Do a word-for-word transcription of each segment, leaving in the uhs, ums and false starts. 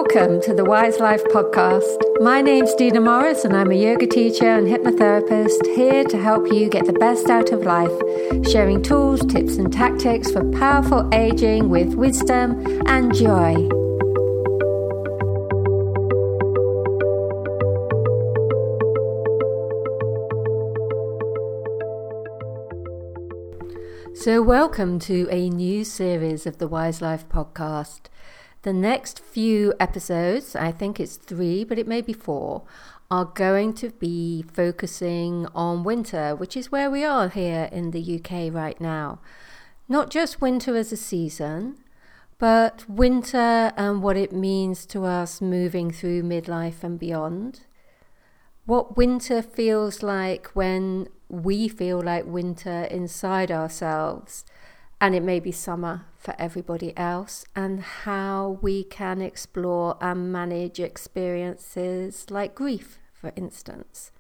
Welcome to the Wise Life Podcast. My name's Dina Morris and I'm a yoga teacher and hypnotherapist here to help you get the best out of life, sharing tools, tips and tactics for powerful aging with wisdom and joy. So welcome to a new series of the Wise Life Podcast. The next few episodes, I think it's three, but it may be four, are going to be focusing on winter, which is where we are here in the U K right now. Not just winter as a season, but winter and what it means to us moving through midlife and beyond. What winter feels like when we feel like winter inside ourselves, and it may be summer for everybody else, and how we can explore and manage experiences like grief, for instance.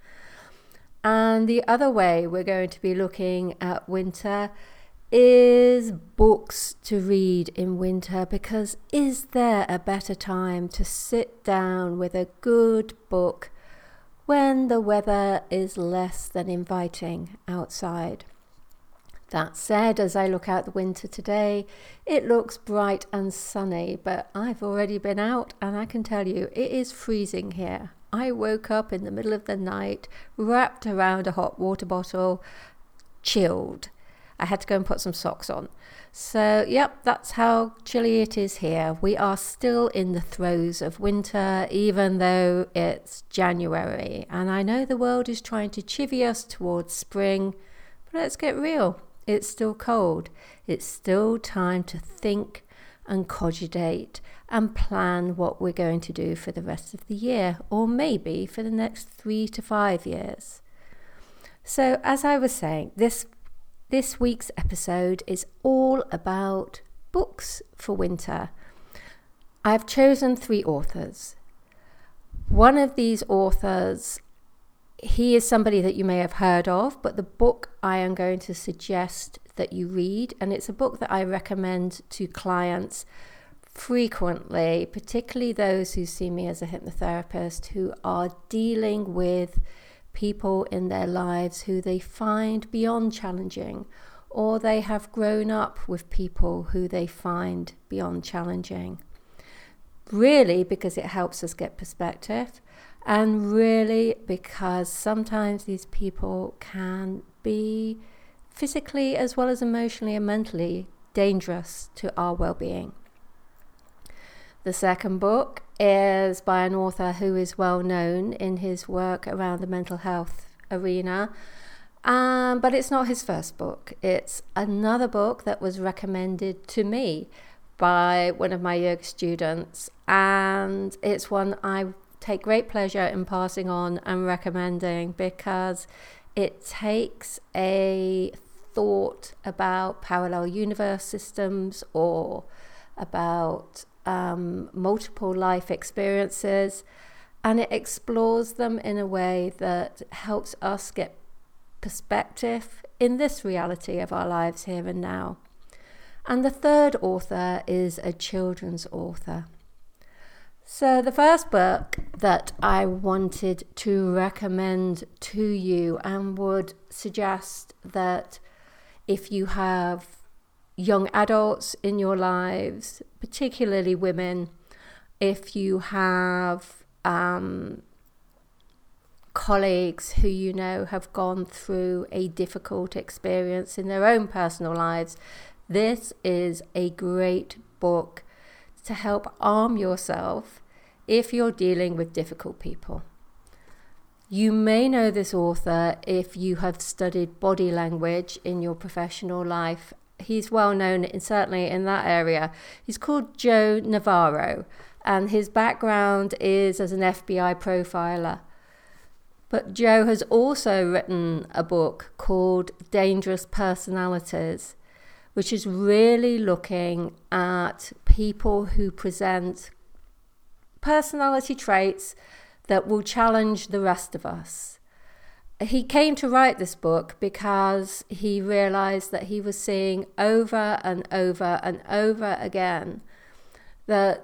And the other way we're going to be looking at winter is books to read in winter, because is there a better time to sit down with a good book when the weather is less than inviting outside? That said, as I look out the winter today, it looks bright and sunny, but I've already been out and I can tell you it is freezing here. I woke up in the middle of the night, wrapped around a hot water bottle, chilled. I had to go and put some socks on. So, yep, that's how chilly it is here. We are still in the throes of winter, even though it's January. And I know the world is trying to chivvy us towards spring, but let's get real. It's still cold. It's still time to think and cogitate and plan what we're going to do for the rest of the year, or maybe for the next three to five years. So, as I was saying, this This week's episode is all about books for winter. I've chosen three authors. One of these authors, he is somebody that you may have heard of, but the book I am going to suggest that you read, and it's a book that I recommend to clients frequently, particularly those who see me as a hypnotherapist who are dealing with people in their lives who they find beyond challenging, or they have grown up with people who they find beyond challenging. Really because it helps us get perspective, and really because sometimes these people can be physically as well as emotionally and mentally dangerous to our well-being. The second book is by an author who is well known in his work around the mental health arena, um, but it's not his first book. It's another book that was recommended to me by one of my yoga students, and it's one I take great pleasure in passing on and recommending because it takes a thought about parallel universe systems or about Um, multiple life experiences, and it explores them in a way that helps us get perspective in this reality of our lives here and now. And the third author is a children's author. So the first book that I wanted to recommend to you and would suggest that if you have young adults in your lives, particularly women, if you have um, colleagues who you know have gone through a difficult experience in their own personal lives, this is a great book to help arm yourself if you're dealing with difficult people. You may know this author if you have studied body language in your professional life. He's well known, in, certainly in that area. He's called Joe Navarro, and his background is as an F B I profiler. But Joe has also written a book called Dangerous Personalities, which is really looking at people who present personality traits that will challenge the rest of us. He came to write this book because he realized that he was seeing over and over and over again that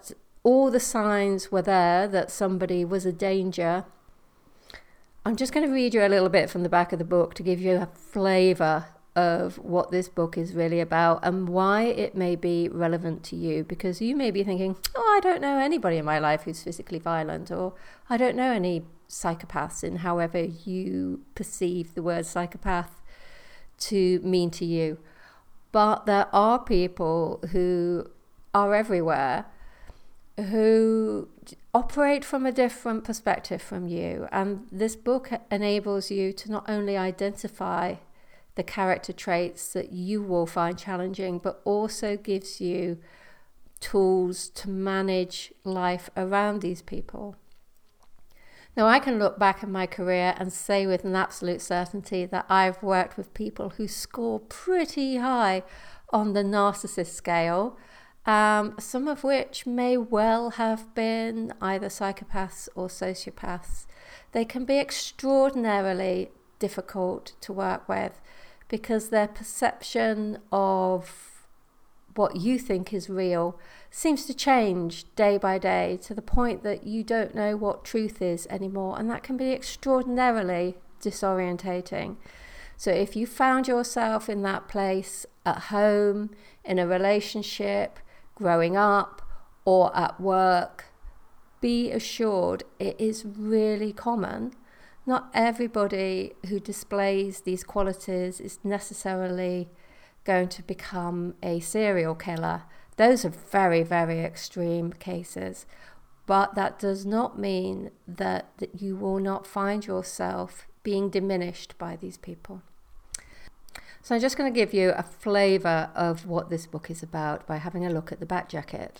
all the signs were there that somebody was a danger. I'm just going to read you a little bit from the back of the book to give you a flavour of what this book is really about and why it may be relevant to you, because you may be thinking, oh, I don't know anybody in my life who's physically violent, or I don't know any psychopaths, in however you perceive the word psychopath to mean to you. But there are people who are everywhere who operate from a different perspective from you, and this book enables you to not only identify the character traits that you will find challenging, but also gives you tools to manage life around these people. Now, I can look back in my career and say with an absolute certainty that I've worked with people who score pretty high on the narcissist scale, um, some of which may well have been either psychopaths or sociopaths. They can be extraordinarily difficult to work with, because their perception of what you think is real seems to change day by day to the point that you don't know what truth is anymore, and that can be extraordinarily disorientating. So if you found yourself in that place at home, in a relationship, growing up, or at work, be assured it is really common. Not everybody who displays these qualities is necessarily going to become a serial killer. Those are very, very extreme cases. But that does not mean that, that you will not find yourself being diminished by these people. So I'm just going to give you a flavour of what this book is about by having a look at the back jacket.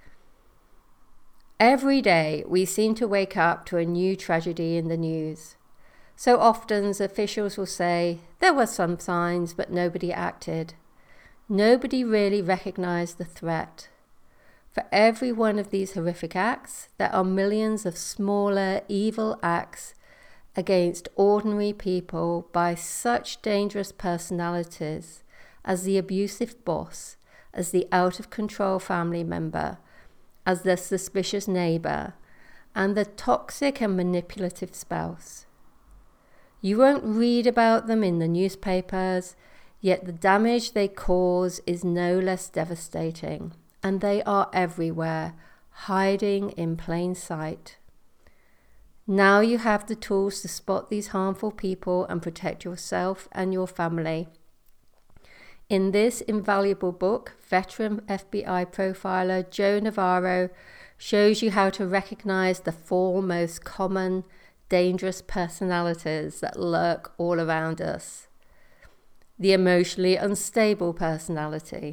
Every day we seem to wake up to a new tragedy in the news. So often officials will say, there were some signs, but nobody acted. Nobody really recognised the threat. For every one of these horrific acts, there are millions of smaller, evil acts against ordinary people by such dangerous personalities as the abusive boss, as the out-of-control family member, as the suspicious neighbour, and the toxic and manipulative spouse. You won't read about them in the newspapers, yet the damage they cause is no less devastating, and they are everywhere, hiding in plain sight. Now you have the tools to spot these harmful people and protect yourself and your family. In this invaluable book, veteran F B I profiler Joe Navarro shows you how to recognize the four most common dangerous personalities that lurk all around us. The emotionally unstable personality,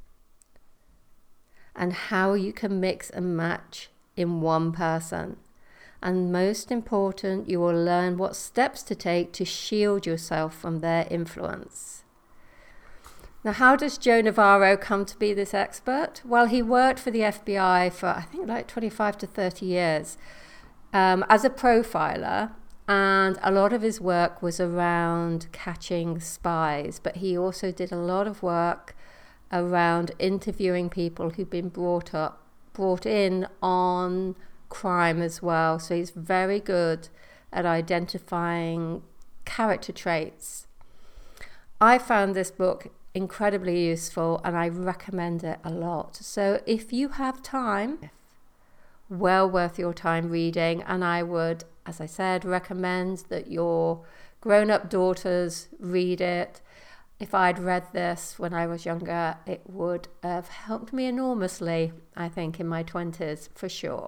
and how you can mix and match in one person. And most important, you will learn what steps to take to shield yourself from their influence. Now, how does Joe Navarro come to be this expert? Well, he worked for the F B I for, I think, like twenty-five to thirty years um, as a profiler, and a lot of his work was around catching spies, but he also did a lot of work around interviewing people who've been brought up, brought in on crime as well. So he's very good at identifying character traits. I found this book incredibly useful and I recommend it a lot. So if you have time, well worth your time reading, and I would, as I said, recommend that your grown-up daughters read it. If I'd read this when I was younger, it would have helped me enormously, I think, in my twenties, for sure.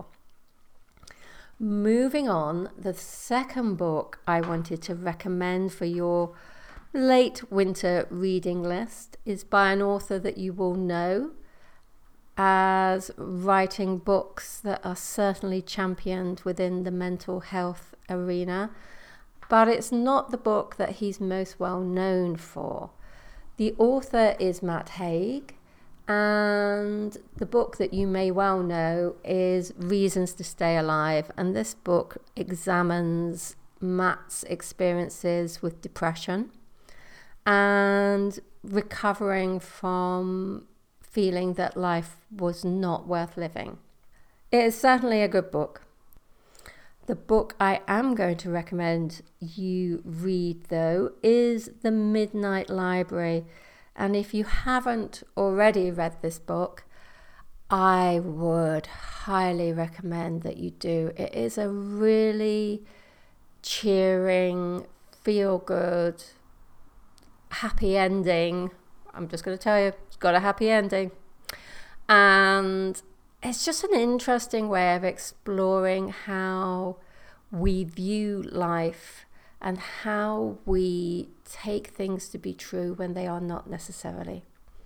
Moving on, the second book I wanted to recommend for your late winter reading list is by an author that you will know as writing books that are certainly championed within the mental health arena, but it's not the book that he's most well known for. The author is Matt Haig, and the book that you may well know is Reasons to Stay Alive, and this book examines Matt's experiences with depression and recovering from feeling that life was not worth living. It is certainly a good book. The book I am going to recommend you read, though, is The Midnight Library. And if you haven't already read this book, I would highly recommend that you do. It is a really cheering, feel-good, happy ending. I'm just going to tell you, it's got a happy ending. And it's just an interesting way of exploring how we view life and how we take things to be true when they are not necessarily.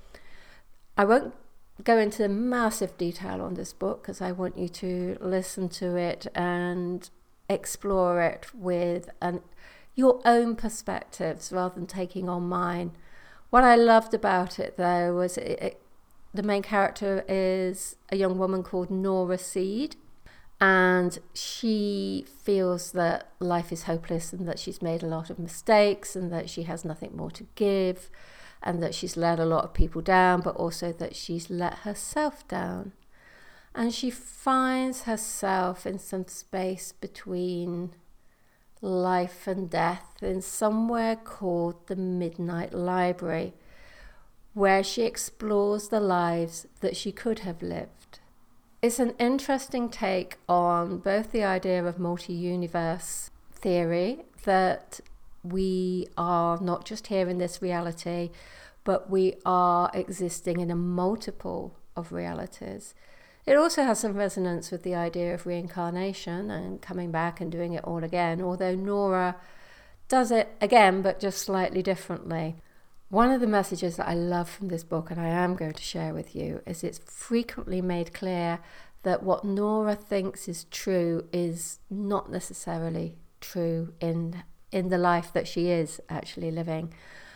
I won't go into massive detail on this book because I want you to listen to it and explore it with an, your own perspectives rather than taking on mine. What I loved about it, though, was it, it, the main character is a young woman called Nora Seed, and she feels that life is hopeless and that she's made a lot of mistakes and that she has nothing more to give and that she's let a lot of people down, but also that she's let herself down. And she finds herself in some space between life and death in somewhere called the Midnight Library, where she explores the lives that she could have lived. It's an interesting take on both the idea of multi-universe theory, that we are not just here in this reality, but we are existing in a multiple of realities. It also has some resonance with the idea of reincarnation and coming back and doing it all again, although Nora does it again, but just slightly differently. One of the messages that I love from this book, and I am going to share with you, is it's frequently made clear that what Nora thinks is true is not necessarily true in in the life that she is actually living.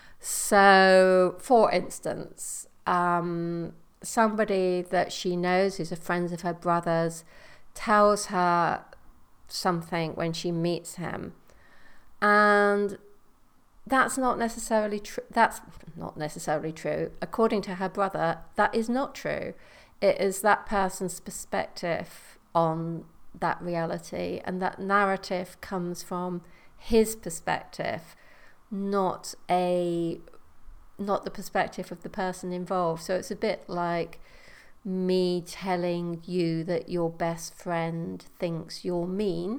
So, for instance, um, somebody that she knows who's a friend of her brother's tells her something when she meets him, and that's not necessarily true. That's not necessarily true. According to her brother, that is not true. It is that person's perspective on that reality, and that narrative comes from his perspective, not a not the perspective of the person involved. So it's a bit like me telling you that your best friend thinks you're mean,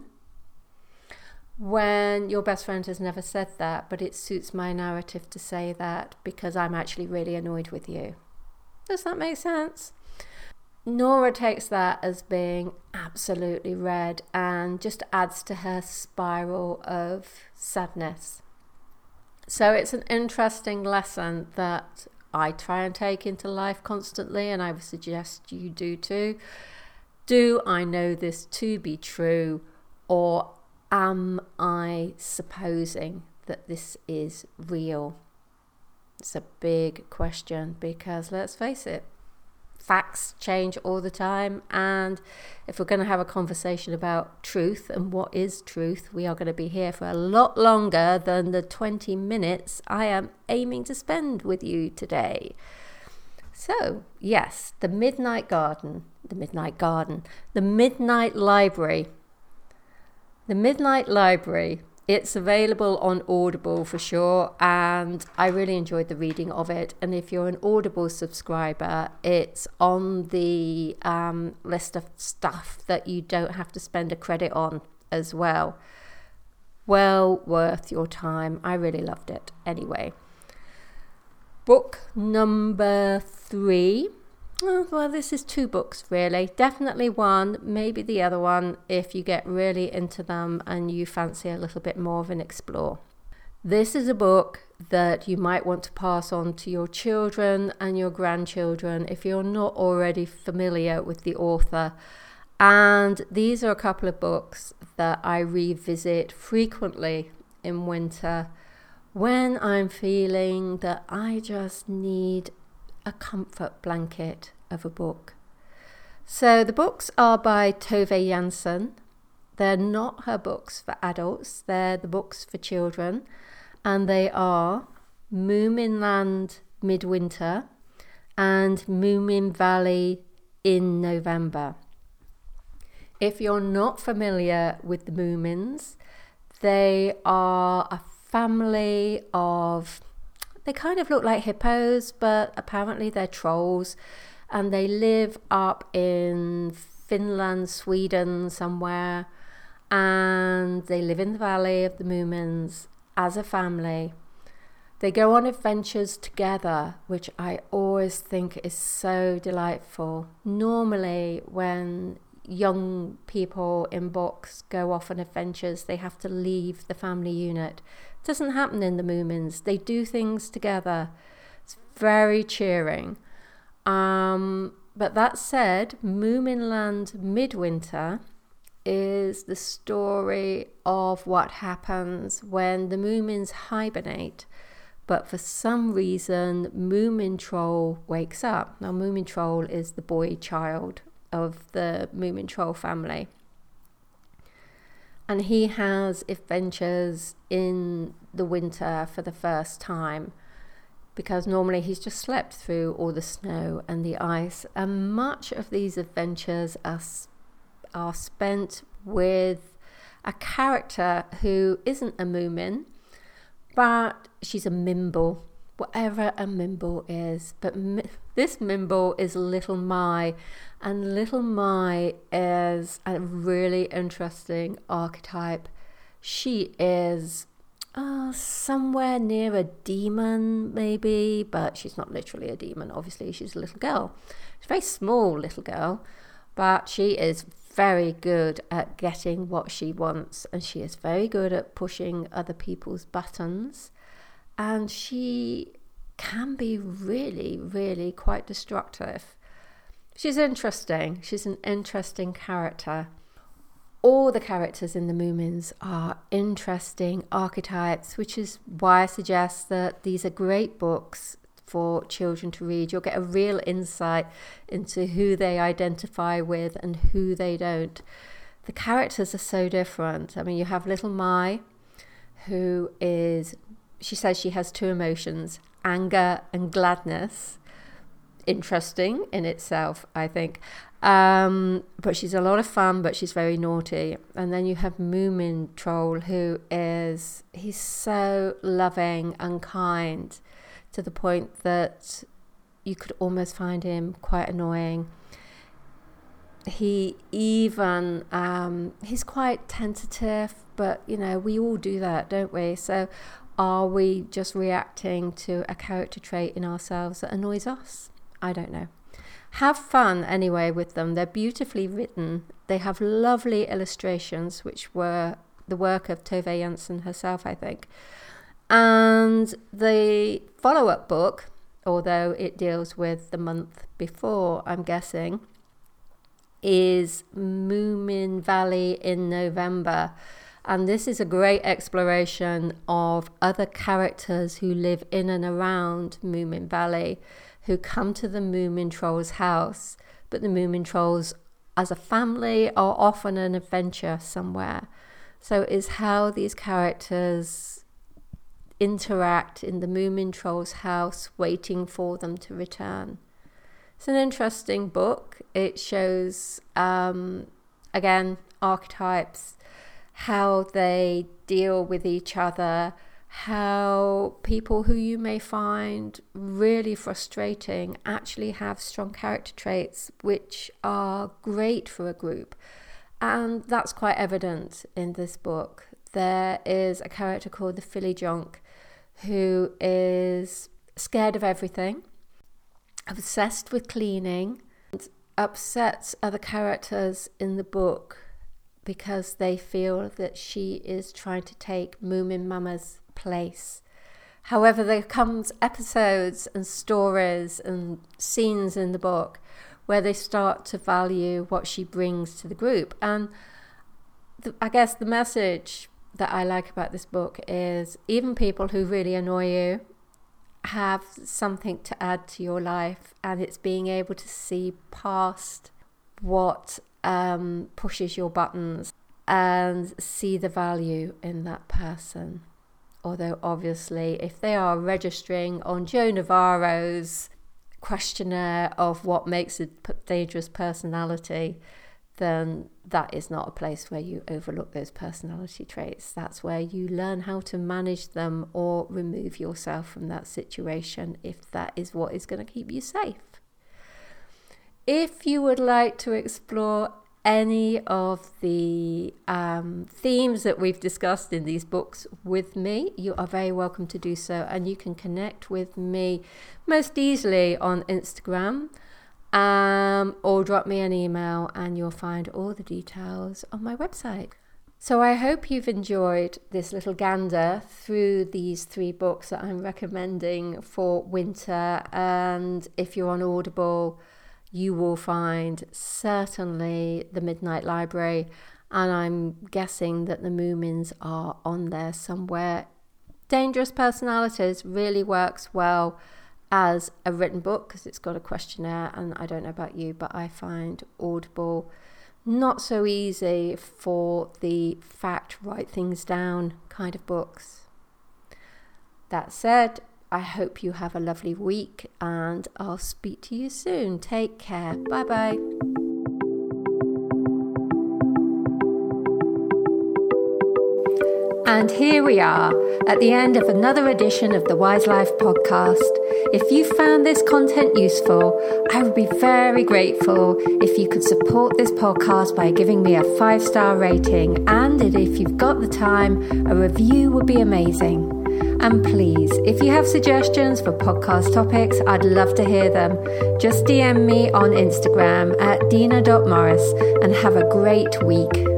when your best friend has never said that, but it suits my narrative to say that because I'm actually really annoyed with you. Does that make sense? Nora takes that as being absolutely red and just adds to her spiral of sadness. So it's an interesting lesson that I try and take into life constantly, and I would suggest you do too. Do I know this to be true, or am I supposing that this is real? It's a big question because, let's face it, facts change all the time, and if we're going to have a conversation about truth and what is truth, we are going to be here for a lot longer than the twenty minutes I am aiming to spend with you today. So, yes, the Midnight Garden, the Midnight Garden, the Midnight Library. The Midnight Library, it's available on Audible for sure, and I really enjoyed the reading of it. And if you're an Audible subscriber, it's on the um, list of stuff that you don't have to spend a credit on as well. Well worth your time. I really loved it. Anyway, book number three. Oh, well, this is two books, really. Definitely one, maybe the other one, if you get really into them and you fancy a little bit more of an explore. This is a book that you might want to pass on to your children and your grandchildren if you're not already familiar with the author. And these are a couple of books that I revisit frequently in winter when I'm feeling that I just need a comfort blanket of a book. So the books are by Tove Jansson. They're not her books for adults, they're the books for children, and they are Moominland Midwinter and Moomin Valley in November. If you're not familiar with the Moomins, they are a family of, they kind of look like hippos, but apparently they're trolls, and they live up in Finland, Sweden, somewhere, and they live in the Valley of the Moomins as a family. They go on adventures together, which I always think is so delightful. Normally, when young people in books go off on adventures, they have to leave the family unit. It doesn't happen in the Moomins. They do things together. It's very cheering. Um, but that said, Moominland Midwinter is the story of what happens when the Moomins hibernate, but for some reason Moomin Troll wakes up. Now, Moomin Troll is the boy child of the Moomin Troll family, and he has adventures in the winter for the first time, because normally he's just slept through all the snow and the ice, and much of these adventures are are spent with a character who isn't a Moomin, but she's a Mimble, whatever a Mimble is. But mi- this Mimble is Little My, and Little My is a really interesting archetype. She is uh, somewhere near a demon, maybe, but she's not literally a demon. Obviously, she's a little girl. She's a very small little girl, but she is very good at getting what she wants, and she is very good at pushing other people's buttons, and she can be really, really quite destructive. She's interesting. She's an interesting character. All the characters in the Moomins are interesting archetypes, which is why I suggest that these are great books for children to read. You'll get a real insight into who they identify with and who they don't. The characters are so different. I mean, you have Little My, who is, she says she has two emotions, anger and gladness. Interesting in itself, I think. Um, but she's a lot of fun, but she's very naughty. And then you have Moomin Troll, who is, he's so loving and kind, to the point that you could almost find him quite annoying. He even, um, he's quite tentative, but, you know, we all do that, don't we? So are we just reacting to a character trait in ourselves that annoys us? I don't know. Have fun anyway with them. They're beautifully written. They have lovely illustrations, which were the work of Tove Jansson herself, I think. And the follow-up book, although it deals with the month before, I'm guessing, is Moomin Valley in November. And this is a great exploration of other characters who live in and around Moomin Valley, who come to the Moomin Trolls' house. But the Moomin Trolls, as a family, are off on an adventure somewhere. So it's how these characters interact in the Moomin Trolls' house, waiting for them to return. It's an interesting book. It shows, um, again, archetypes, how they deal with each other, how people who you may find really frustrating actually have strong character traits which are great for a group. And that's quite evident in this book. There is a character called the Filly Jonk, who is scared of everything, obsessed with cleaning, and upsets other characters in the book because they feel that she is trying to take Moomin Mama's place. However, there comes episodes and stories and scenes in the book where they start to value what she brings to the group. And the, I guess the message that I like about this book is even people who really annoy you have something to add to your life, and it's being able to see past what um, pushes your buttons and see the value in that person. Although obviously if they are registering on Joe Navarro's questionnaire of what makes a dangerous personality, then that is not a place where you overlook those personality traits. That's where you learn how to manage them or remove yourself from that situation if that is what is going to keep you safe. If you would like to explore any of the um, themes that we've discussed in these books with me, you are very welcome to do so. And you can connect with me most easily on Instagram, um, or drop me an email, and you'll find all the details on my website. So I hope you've enjoyed this little gander through these three books that I'm recommending for winter. And if you're on Audible, you will find certainly The Midnight Library, and I'm guessing that the Moomins are on there somewhere. Dangerous Personalities really works well as a written book because it's got a questionnaire, and I don't know about you, but I find Audible not so easy for the fact, write things down kind of books. That said, I hope you have a lovely week, and I'll speak to you soon. Take care. Bye bye. And here we are at the end of another edition of the Wise Life podcast. If you found this content useful, I would be very grateful if you could support this podcast by giving me a five-star rating, and if you've got the time, a review would be amazing. And please, if you have suggestions for podcast topics, I'd love to hear them. Just D M me on Instagram at dina dot morris, and have a great week.